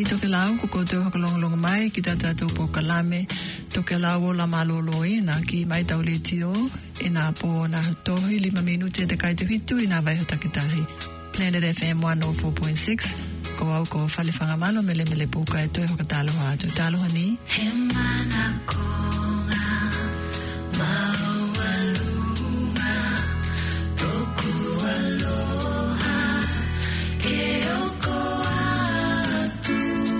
toke lau ko koto hakalongalonga mai ki tata po kalame toke lau la malolo ina ki mai taule tio ina po na tohi 5 minute te kai te hitu ina vai hotakitahi Planet FM 104.6 ko au ko fale fanga malo mele puka e toi hokatalo ha to talo hani Hemana konga mawalunga toku aloha ke oko atu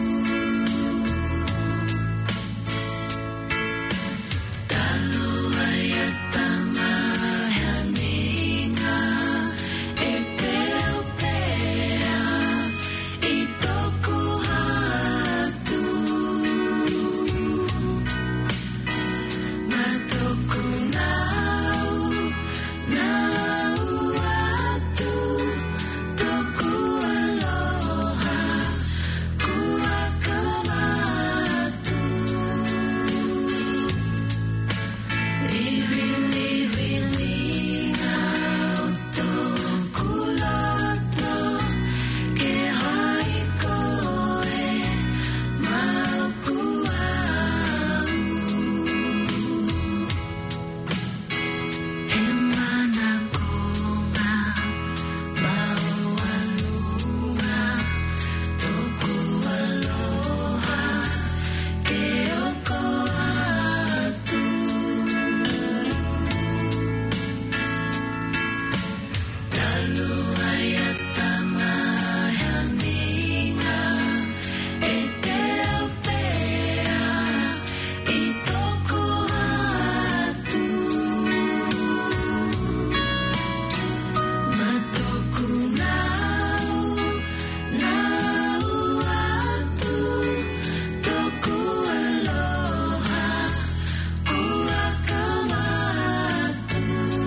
talo ayatama haninga e te opea i toku atu matoku nau atu toku aloha kua kawatu Iwili ngau toku loto ke hai koe mau kuau Hemana konga mawalunga toku aloha ke oko atu Lalu ayatama haninga e te opea i toku atu matoku nau atu toku aloha kua kawatu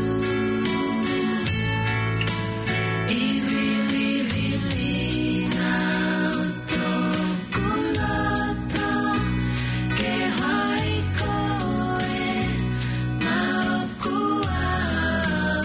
Iwili ngau toku loto ke hai koe mau kuau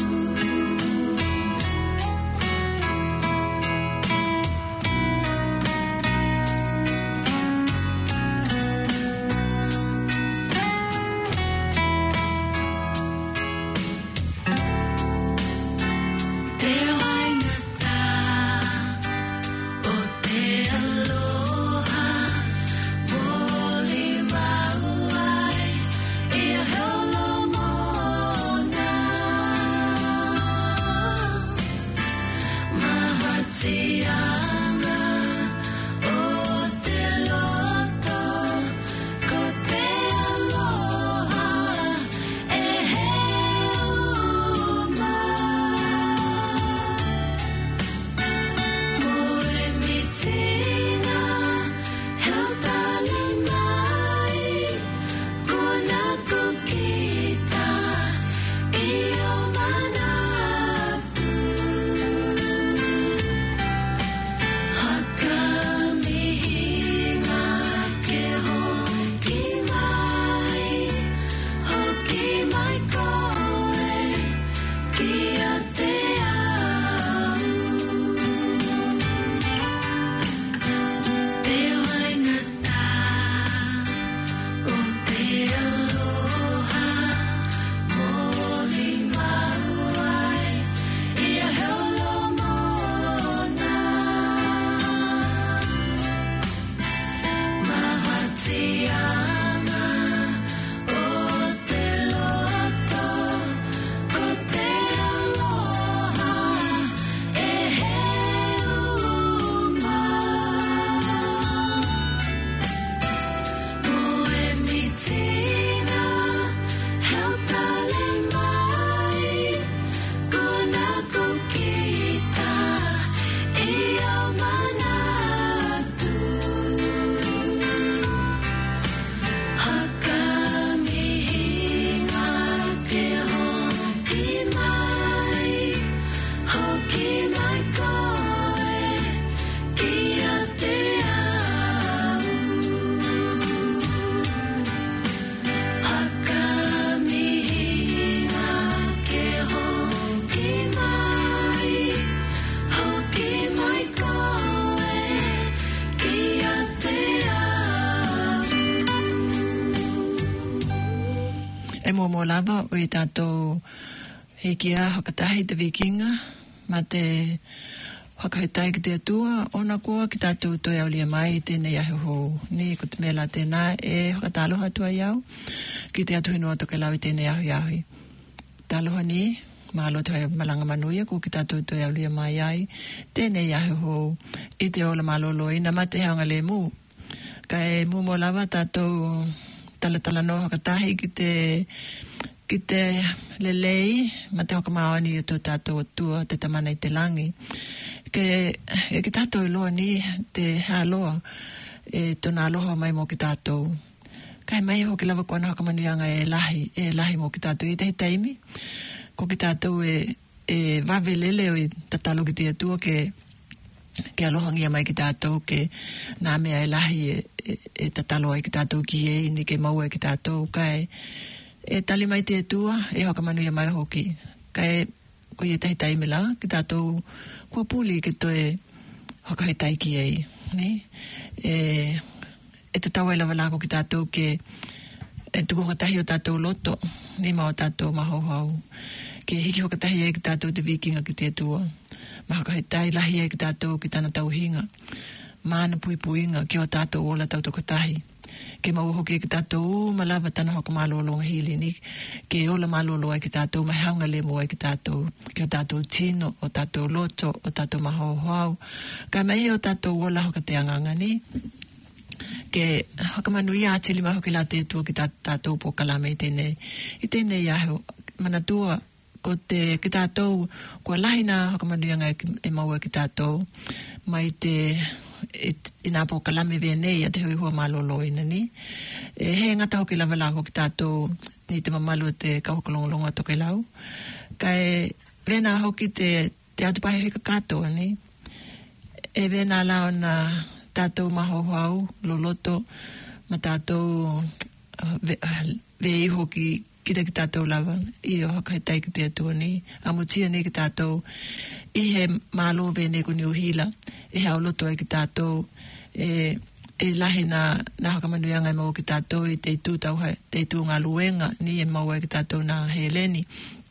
Te waingata o te aloha moli mauai I holo mona Mahatianga o te loto ko te aloha e heuma Moe mitinga heo tali mai Kona kukita i o manatu mo lava o I tātou he kia hakatahi te vikinga, ma te whakahetai ki te atua, ona koa ki tātou toi au lia mai tēnei ahi hou. Ni ko te mela tēnā e whakataloha atua iau, ki te atu hinua toke lau I tēnei ahi. Taloha ni, mahalo toi malanga manuia, ko ki tātou toi au lia mai ai, tēnei ahi hou, I te ola malolo ina ma te haunga le mū. Ka e mū mo lava tātou talatala no hakatahi ki te lelei, ma te hokamawani o tō tātou atua, te tamana I te langi. Ki tātou loa ni, te hāloa, tōna aloha mai mo ki tātou. Kai mai hoki lava kua na hokamanuianga e lahi mo ki tātou I te taimi. Ko ki tātou e wavelele o I tatalo ki te atua ke alohangia mai ki tātou, ke nā mea e lahi e tatalo ai ki tātou ki ni ke maua ki tātou, kai e tali mai te atua, e hokamanuia mai hoki. Kai ko I te taimi la, ki tātou kua puli ke toe hokahetai ki ni? E te tau e lawa lako ki tātou ke e tuko katahi o tātou loto, ni mao tātou mahauhau. Ke hiki hokatahi e ki tātou te vikinga ki te atua. Mahakahetai lahi e ki tātou ki tāna tauhinga. Mana puipuinga ki o tātou ola tātou katahi. Ke mau hoki ki tātou malava tana hoka malolonga hili ni. Ke ola malolo e ki tātou mahaunga le mua e ki tātou. Ke o tātou tino, o tātou loto, o tātou mahauhau. Ka mai o tātou ola hoka te anganga ni. Ke hakamanuia atili maho ki la te tua ki tātou po kalame I tēnei aho manatua ko te ki tātou kua lahina hakamanuianga e maua ki tātou mai te ina po kalame venei a te hui hua malolo ina ni he ngata hoki lava lako ki tātou ni te mamalu te kaukalongolonga toke lau kai vena hoki te atupahe hika katoa ni e vena lao na tātou mahohau, loloto, ma tātou vei hoki kita ki tātou lava, I o hakahetai ki te atua ni, amutia ni ki tātou, I he malo vene ko ni uhila, e hao loto e ki tātou, e lahi na hakamanuianga e mau ki tātou, I te tū ngā luenga, ni e mau e ki tātou na Heleni.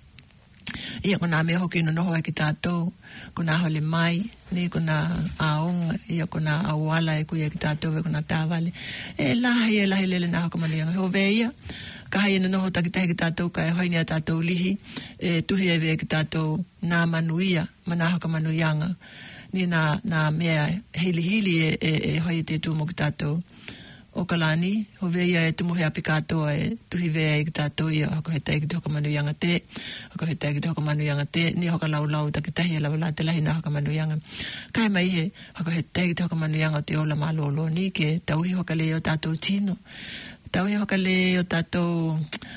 Ia ko nā mea hoki no noho e ki tātou, ko nā hole mai, ni ko nā aonga, ia ko nā awala e kuia ki tātou, e ko nā tāwale. E lahi lele nā hakamanuianga. Ho veia, ka hai na noho takitahi ki tātou, ka e hoini a tātou lihi, e tuhi e vea ki tātou nā manuia, ma nā hakamanuianga. Ni nā mea hili e hoi te tūmo ki tātou. O kalani, ho veia e tumuhe api katoa e tuhi vea i ki tātou ia hokahetai ki te hokamanuianga te, hokahetai ki te hokamanuianga te, ni hoka lau takitahi e la te lahi na hokamanuianga. Kai mai he hokahetai ki te hokamanuianga o te ola malolo ni ke tauhi hokale o tātou tino. Tauhi hokale o tātou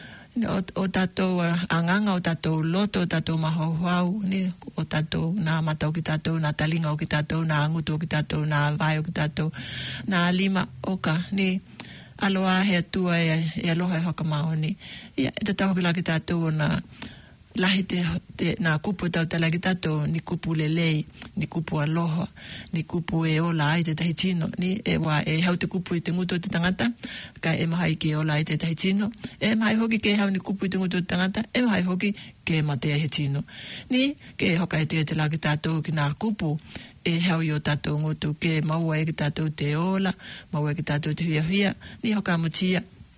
o tātou anganga, o tātou loto, o tātou mahauhau, ni o tātou nā matau ki tātou, nā talinga o ki tātou, nā angutu o ki tātou, nā vai o ki tātou, nā lima oka, ni aloha he atua e aloha e hokamao ni. Ia, e te tahoki la ki tātou o nā lahi nā kupu tau tala ki tātou, ni kupu lelei, ni kupu aloha, ni kupu e ola ai te tahi tino, ni e hau te kupu I te ngutu o te tangata, ka e mahai ki ola ai te tahi tino, e mahai hoki ke hau ni kupu I te ngutu o te tangata, e mahai hoki ke matea he tino. Ni, ke hoka e te la ki tātou ki nā kupu, e hau I o tātou ngutu, ke maua e ki tātou te ola, maua e ki tātou te huia, ni hoka amutia,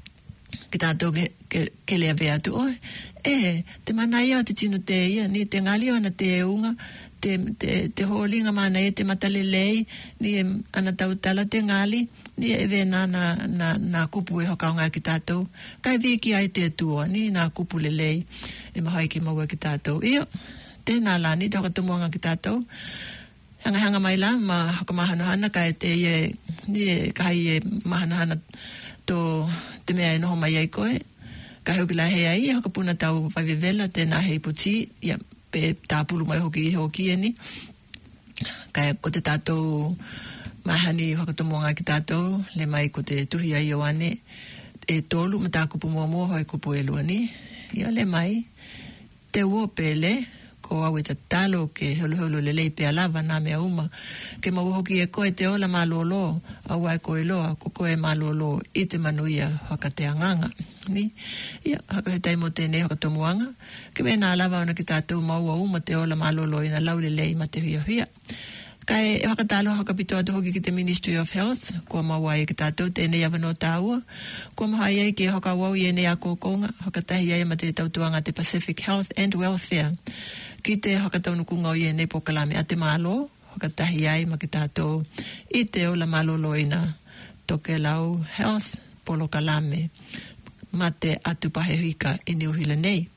ki tātou ke lea vea tu oe. Te manai au te tino te ia, ni te ngali o na te unga, te holinga mana e te matalelei, ni ana tautala te ngali, ni e vena na kupu e hokaunga ki tātou. Kai viki ai te atua, ni na kupu lelei, e mahai ki maua ki tātou. Iyo, tēnā la, ni te hokatumuanga ki tātou. Hanga mai la, ma hokamahanohana, kai te ie, ni e kai e mahanahana tō te mea e noho mai ai koe. Ka hoki la hea I, hoka puna tau whaiwewela, tēnā hei puti, ia pe tāpulu mai hoki e ni. Ka ko te tātou mahani hokatomonga ki tātou, le mai ko te tuhi ai o ane, e tolu, ma tā kupu mua hoi kupu e lua ni. Ia le mai, te uopele, ko au ta talo ke holo le pe lava na me uma ke mo hoki e ko e te ola malolo au ai ko eloa ko e malolo I te manuia haka te anganga ni ia haka te mo te ne haka to muanga ke me na lava ona ki tatou mau uma te ola malolo ina laule le ma te hia kai e hakatalo hakapitoa te hoki ki te Ministry of Health ko mawai ki tatou tēnei awano tāua ko mahai ai ke hakawau I ene a kōkonga hakatahi ai ma te tautuanga te Pacific Health and Welfare ki te hakataunukunga I ene pokalame a te malo hakatahi ai ma ki tatou I te ola maloloina Tokelau Health polo kalame ma te atu pahewika I Niuhila nei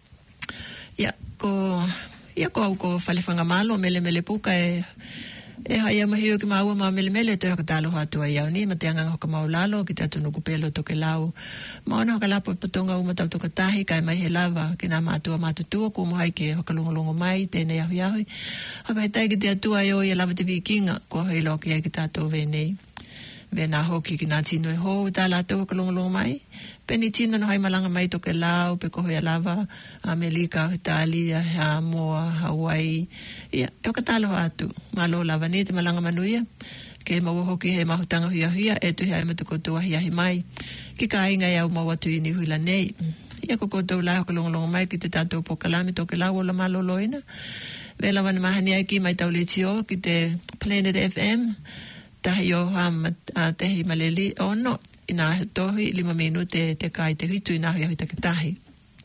ia ko au ko whalewhanga malo mele puka e hai ama hiu ki maua ma mele te haka talo hatu ai au ni ma te anganga hoka maulalo ki te atu nuku pelo Tokelau ma ona hoka lapo patonga uma tau toka tahi kai mai he lava ki nā mātua mātutua ko mohai ke hoka longolongo mai tēnei ahui haka he tai ki te atua I o I lava te vikinga ko hei loki ai ki tātou venei Vena hoki ki nā tino e hou tā lātou hoka longolongo mai peni tino no hai malanga mai Tokelau pe ko hea lava Amerika, Italia, Samoa, Hawaii ia hoka talo atu malo lava ni te malanga manuia ke mau hoki he mahutanga hia e tu hea e matuko tua hiahi mai ki ka inga iau mau atu I Niuhila nei ia ko kotou lai hoka longolongo mai ki te tātou pokalame Tokelau o la malo loina vela wana mahani ai ki mai tauletio ki te Planet FM tahi o ham tehi maleli no ina tohi 5 minute te kai te hitu ina hui te tahi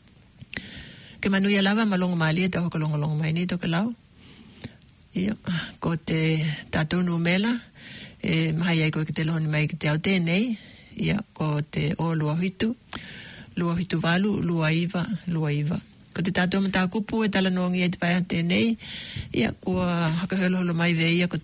ke manuia lava malongo mali te hoka longo mai ni Tokelau ia ko te tātou numela mahai ai ko ki te loni mai ki te au tēnei ia ko te o lua hitu valu lua iva ko te tātou mata kupu e tala nongi e te whaiha tēnei ia ko haka holo mai veia ko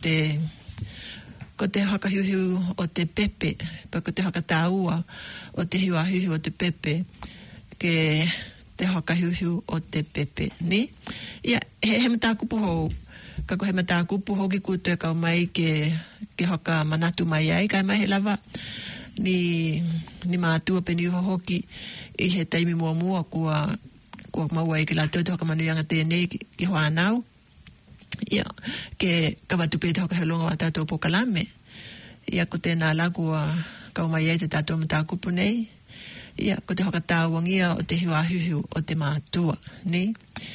te haka hiuhiu o te pepe, pa ko te haka tāua o te hiua hiuhiu o te pepe, ke te haka hiuhiu o te pepe, ni? Ia, he mata kupu hou, kako he mata kupu hou ki kutu e kau mai ke haka manatu mai ai, kai mai he lava, ni mātua peni uho hoki, I he taimi mua kua maua I ke la te haka manuianga tēnei ki hoanau, ia ke kawatupe te hoka helonga wa tātou pokalame ia ko tēnā lagua kau mai ai te tātou mata kupu nei ia ko te hoka tāwangia o te hiua hiuhiu o te mātua ni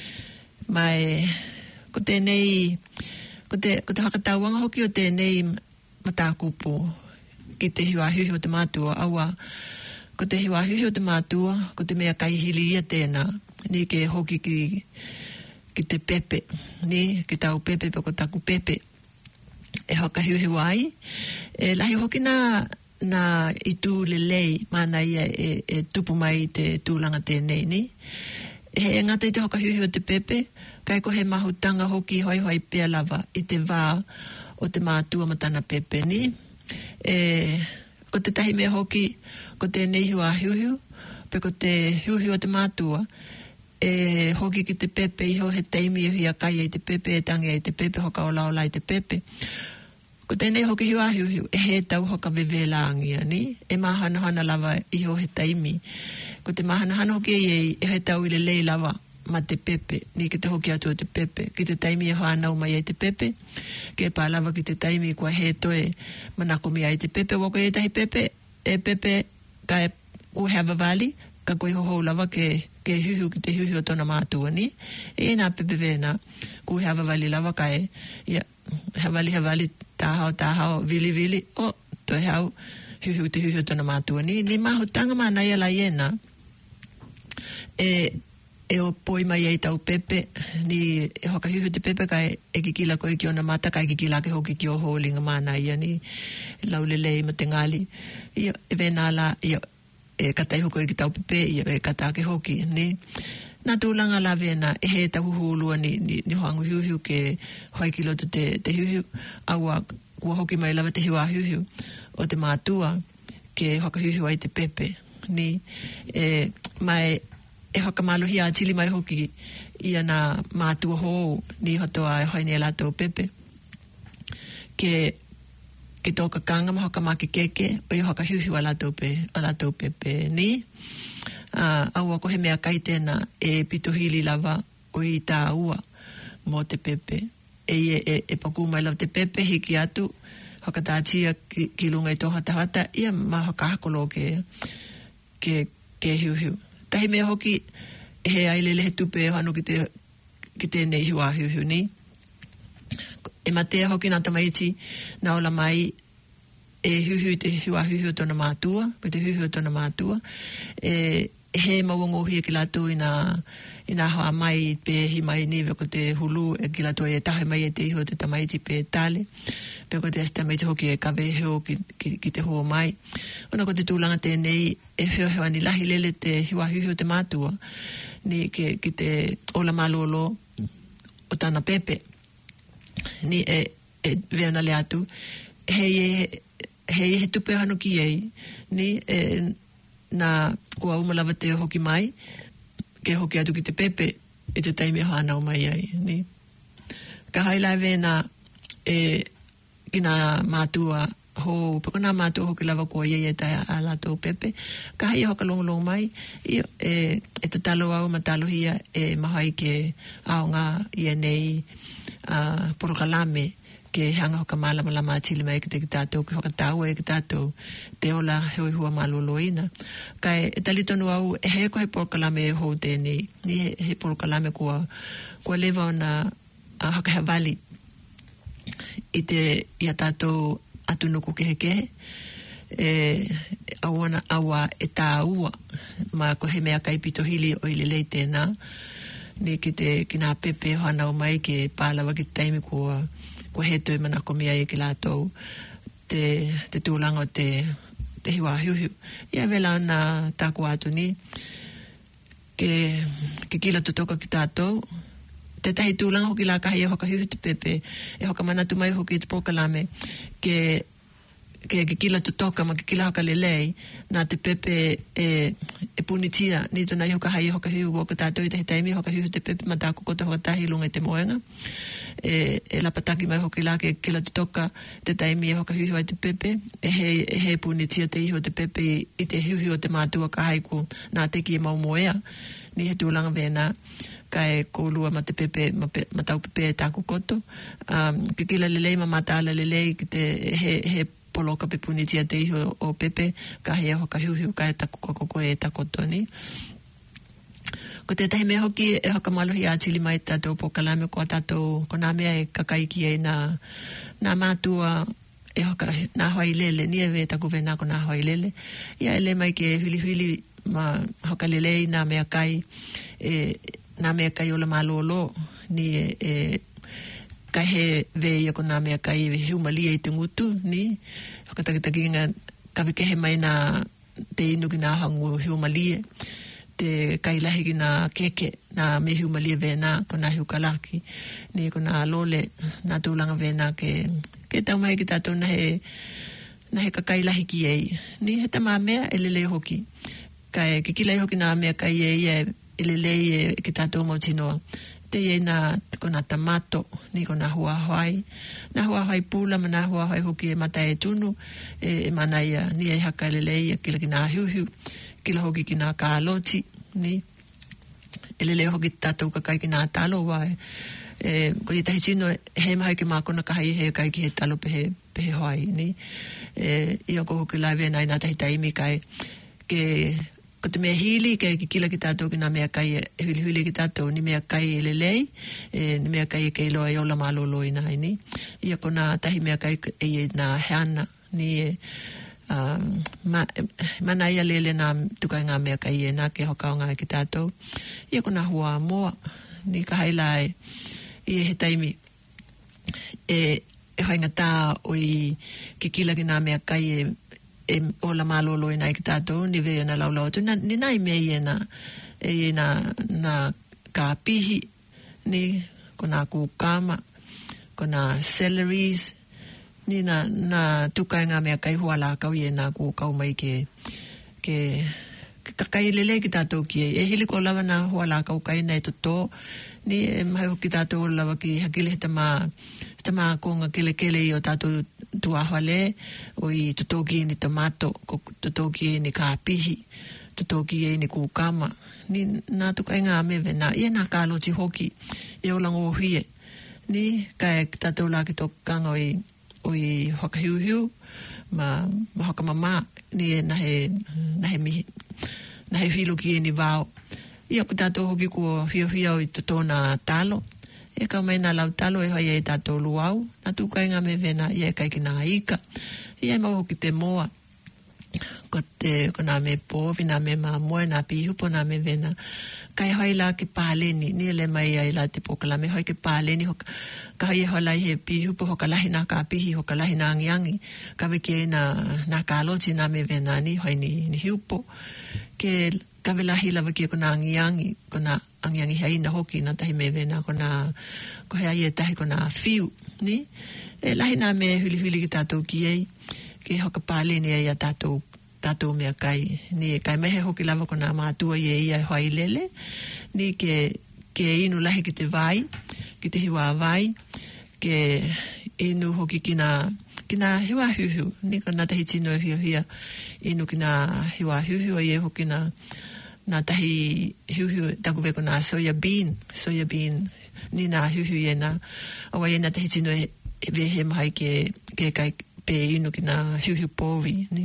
mai ko tēnei ko te hoka tāwanga hoki o tēnei mata kupu ki te hiua hiuhiu o te mātua awa ko te hiua hiuhiu o te mātua ko te mea kaihili ia tēnā ni ke hoki ki te pepe, ni, ki tau pepe, ko taku pepe, e hoka hiuhiu ai, lahi hoki na I tū lelei, mana ia e tupu mai te tūlanga tēnei, ni. He ngata I te hoka hiuhiu o te pepe, kai ko he mahutanga hoki hoi pia lava I te wā o te mātua matana pepe, ni. Ko te tahi mea hoki, ko tēnei hiuhiu, pe ko te hiuhiu o te mātua, hoki ki te pepe iho he teimi e hia kai e te pepe e tangi e te pepe hoka o laola I te pepe ko tēnei hoki hiu he tau hoka vevelangia ni e mahana lava iho he teimi ko te mahana hoki e he tau I lei lava ma te pepe ni ki te hoki atu o te pepe ki te teimi e hoanau mai e te pepe ke pā lava ki te teimi kua he toe manakomi ai te pepe wako e tahi pepe e pepe kai Uhava Valley ka koe hoho lava ke hiuhiu ki te hiuhiu o tona mātua ni. E nā pepe vena ku Uhava Valley lava kai ia Havali tāhao vili o toi hau hiuhiu te hiuhiu o tona mātua ni. Ni mahutanga mana ia la iena e o poi mai ei tau pepe ni e hoka hiuhiu te pepe kai e kikila koe ki ona mata kai kikila ke hoki ki o holinga mana ia ni laulelei ma te ngali ia e vena la ia e katai hoko I ki tau pepe ia e katake hoki ni nā tūlanga la vena e he tahu hulua ni hoangu hiuhiu ke hoi kiloto te hiuhiu aua kua hoki mai lava te hiua hiuhiu o te mātua ke hoka hiuhiu ai te pepe ni mai e hoka maluhi a tili mai hoki ia nā mātua hou ni hotoa e hoi ni lato pepe ke toka kanga ma hoka maki keke o I hoka hiuhiu a lato pepe ni aua ko he mea kai tēnā e pitohili lava o I tā ua mo te pepe. E paku mai lau te pepe hiki atu, hakatātia ki lunga i tō hatahata, ia maha kahakolo ke hiu. Tahi mea hoki, he ailele he tupe e hanu ki te nei hiua hiu ni. E matea hoki nā tamaiti, nā ola mai, e hiu te hiu tōna mātua, pe te hiu tōna mātua, he mawongohi ki lātou i nā hoa mai pe hi mai niwe ko te hulu e ki lātou e tahe mai e te iho te tamaiti pe tale, pe ko te tamaiti hoki e kawe heo ki te hoa mai. Ona ko te tūlanga tēnei e heo ni lahi lele te hiua hiu te mātua, ni ki te ola malolo o tāna pepe, ni e veana le atu, he tupe hanu ki ei, ni na kua umalawa te hoki mai, ke hoki atu ki te pepe, e te taimi hana o mai ai, ni. Ka hailai vena, ki nā mātua ho, pako nā mātua hoki lava kua iei e tai a lātou pepe, ka hai hoka longolong mai, e te talo au matalohia e mahai ke aonga ia nei porokalame, ke hanga hoka malama atili mai ki te tātou, ki hoka tāua e ki tātou, te ola hoi hua maloloina. Kai e talitonu au, e he koe porokalame e hou tēnei, ni he porokalame kua lewa o na haka hawali, i te ia tātou atunuku kehe, aua e tā ua, ma ko he mea kai pitohili o ili lei tēnā, ni ki nā pepe hana o mai ke pālawa ki taimi kua he tui mana komia i ki lātou te tūlanga o te hiwa hiu. Ia vela ana tāku atu ni, ke kila tutoka ki tātou, te tahi tūlanga hoki lā kahi e hoka hiu te pepe, e hoka manatu mai hoki te pokalame, ke kila tutoka, ma ke kila hoka lelei, nā te pepe e punitia, ni tona i hoka hai hoka hiu o ka tātou i tahi taimi, hoka hiu te pepe, ma tā kukota hoka tahi lunga i te moenga, e lapataki mai hoki lā ke kila tutoka, te taimi e hoka hiu ai te pepe, he punitia te iho te pepe i te hiu o te mātua ka haiku, nā teki e mau moea, ni he tūlanga vena, ka e kōlua ma te pepe, ma tau pepe e tā kukoto, ke kila lelei, ma mātāla lelei, ki te he poloka pe punitia te iho o pepe, ka hea hoka hiu ka e taku koko e takoto ni. Ko te tahi mea hoki e hoka malohi atili mai tātou pokalame ko tātou, ko nā mea e kakaiki e nā mātua e hoka nā hoi lele, ni e we taku vena ko nā hoi lele. Ia ele mai ke huli ma hoka lelei nā mea kai, nā mea kai ola malolo, ni ka he vei ako nā mea kai hiumalia i te ngutu, ni, hoka takitakinga, ka wikehe mai nā te inu ki nā hangu hiumalia, te kailahi ki nā keke, nā me hiumalia vena, ko nā hiukalaki, ni ko nā lole, nā tūlanga vena, ke tau mai ki tātou na he ka kailahi ki ei, ni he tamā mea e lele hoki, ka ke kilai hoki nā mea kai ei e lele ki tātou mautinoa, te e ko nā tamato, ni ko nā huahai pūla, ma nā huahai hoki e mata e tunu, e manaia, ni e haka lelei, kila ki nā hiuhiu, kila hoki ki nā kāloti, ni, e lelei hoki tātou kakai ki nā talo wai, ko i tahi sino, he mahi ki mākona kahai, he kai ki he talo pehe hoai, ni, ia ko hoki lai vena i nā tahi taimi kai, ko te mea hili, ke kila ki tātou ki nā mea kai e huli ki tātou, ni mea kai e lelei, ni mea kai e kei loa e ola malolo i nai ni. Ia ko nā tahi mea kai e nā heana, ni mana ia lele nā tukai ngā mea kai e nā ke hokaonga ki tātou. Ia ko nā hua moa, ni ka hailai, i he taimi, e hoinga tā oi ke kila ki nā mea kai e ola malolo i nai ki tātou, ni vea na laulau atu, ni nai mea i na ka pihi, ni ko nā kūkama, ko nā celeries, ni na tukai ngā mea kai hua lākau i nā kūkau mai ke kakai lele ki tātou ki e hili ko lawa nā hua lākau kai nei toto, ni e mahi ki tātou lawa ki hakile he tamā konga kele i o tātou tuahale, o i tutoki ni tomato, tutoki ni kāpihi, tutoki ni kūkama, ni nā tukai ngā mewe nā, ia nā kāloti hoki, e o lango hui ni kai tatou la ki to kanga oi hokahiu ma hoka mama ni na he filo ki ni vao ia ku tatou hoki ko fia o tona talo e ka mai na lau talo e hoi e tatou luau na tu kai nga me vena ia kai ki na ika ia ma hoki te moa ko na me po vina me ma moa na pihu po na me vena kai hoi la ki paleni ni le mai ai la te pokala me hoi ki paleni ka hoi hola he pihu po hoka lahi na ka pihi hoka lahi na angiangi ka veke na kaloti na me vena ni hoi ni hiupo ke ka vela hila veke kona angiangi hei na hoki na tahi me vena ko hea ie tahi kona fiu ni e lahi na me huli ki tātou ki ei ke hoka paleni ei a tātou mea kai ni kai mehe hoki lava kona mātua i ia hoi lele ni ke inu lahi ki te vai ki te hiwa vai ke inu hoki kina hiwa huhu ni kona tahi tino hia inu kina hiwa huhu e hoki na tahi huhu taku veko na soya bean ni na huhu e na awa e na tahi tino e vehe mahai ke kai pe inu kina huhu povi ni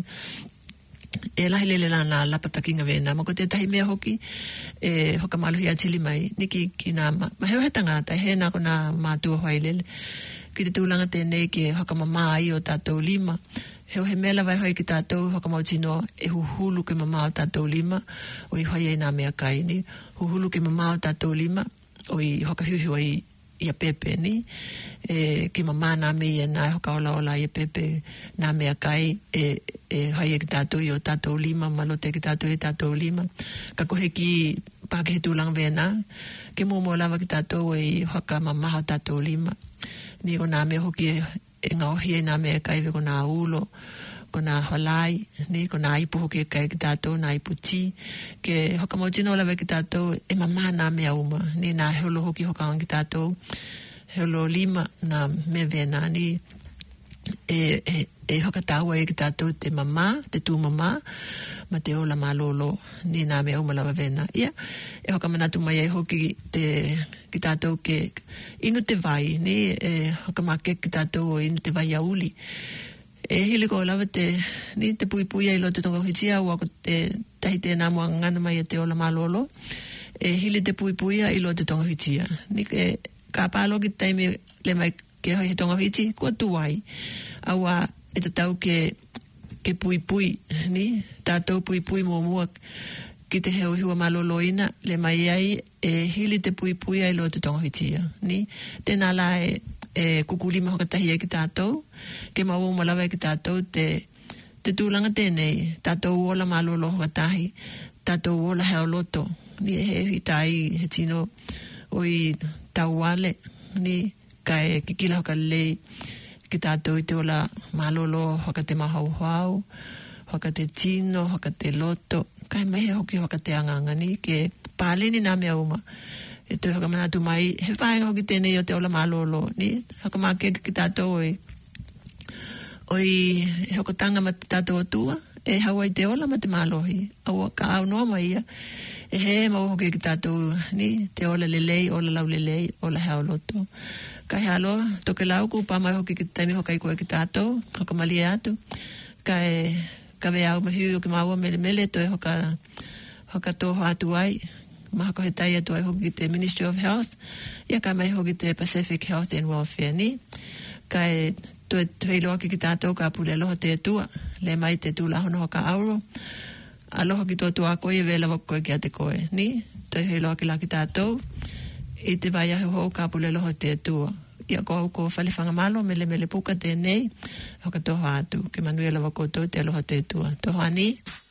e lahi lele na lapatakinga vena mako te tahi mea hoki e hoka maluhi atili mai niki kina maheo he tangata he na kona mātua hoi lele ki te tūlanga tēnei ke hoka mama ai o tātou lima heo he mela vai hoi ki tātou hoka mautino e huhulu ke mama o tātou lima o i hoi e nā mea kai ni huhulu ke mama o tātou lima o i hoka huhu o ia pepe ni ki mama nā mea nā hoka ola ia pepe nā mea kai hoi e ki tātou i o tātou lima malote ki tātou e tātou lima ka kohe ki pāke he tūlanga vena ke mō lava ki tātou i hoka mama o tātou lima ni ko nā mea hoki e ngā ohi e nā mea kai ve ko nā ulo ko nā holai ni ko nā ipu hoki e kai ki tātou nā ipu ti ke hoka mautino lava ki tātou e mama nā mea uma ni nā heolo hoki hoka ang ki tātou heolo lima nā mea vena ni e hoka tāua e ki tātou te mama te tū mama ma te ola malolo ni nā mea uma lava vena ia e hoka manatu mai e hoki ki tātou ke inu te vai ni hoka make ki tātou o inu te vai auli e hili ko lava te pui ai lo te tonga hitia ua ko te tahi te nā mua ngana mai e te ola malolo e hili te pui ai lo te tonga hitia ni ke ka pālo ki taime le mai ke hoi he tonga hiti kua tuai aua e tatau ke pui ni tātou pui mua ki te heo hua maloloina le mai ai e hili te pui ai lo te tonga hitia ni tēnā la kukulima hoka tahi ai ki tātou ke mau malawa ki tātou te tūlanga tēnei tātou ola malolo hoka tahi tātou ola heo loto ni he hitai he tino oi tauale ni kai kikila hoka lei ki tātou i te ola malolo hoka te mahauhau hoka te tino hoka te loto kai mehe hoki hoka te anganga ni ke pāleni nā mea uma e toi hoka manatu mai he whaenga hoki tēnei o te ola malolo ni hoka make ki tātou oi hoko tanga ma te tātou atua e hawa i te ola ma te malohi aua ka au noa mai ia e he mau hoki ki tātou ni te ola lelei ola lau lelei ola heo loto ka he aloa toke lau ku pa mai hoki ki taimi hoka i koe ki tātou hoka mali e atu ka vea au mahiu o ki maua mele toi hoka toho atu ai mahako he tai atu ai hoki te Ministry of Health ia ka mai hoki te Pacific Health and Welfare ni ka toi loa ki tātou ka pule loho te atua le mai te tūla hono hoka auro aloha ki tō tua koe e vela wako ki a te koe ni toi hei loa ki la ki tātou i te vai ahi ho ka pule loho te atua ia ko whalewhanga malo mele puka tēnei hoka toho atu ke manuela wako tō te aloha te atua toho ani